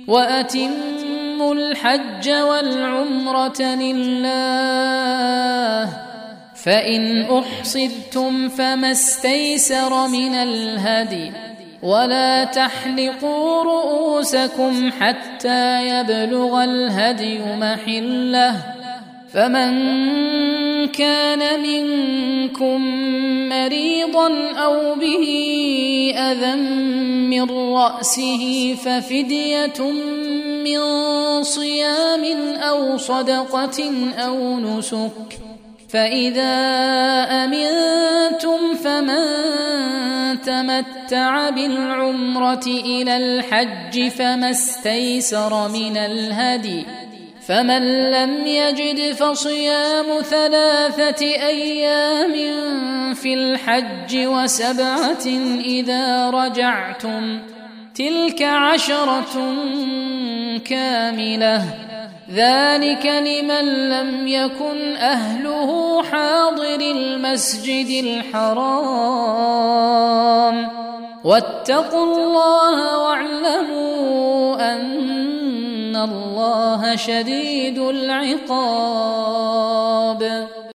وأتموا الحج والعمرة لله، فإن أحصرتم فما استيسر من الهدي، ولا تحلقوا رؤوسكم حتى يبلغ الهدي محله، فمن كان منكم مريضا أو به أذى من رأسه ففدية من صيام أو صدقة أو نسك، فإذا أمنتم فمن تمتع بالعمرة إلى الحج فما استيسر من الهدي، فمن لم يجد فصيام 3 أيام في الحج و7 إذا رجعتم، تلك 10 كاملة، ذلك لمن لم يكن أهله حاضر المسجد الحرام، واتقوا الله واعلموا أن الله شديد العقاب.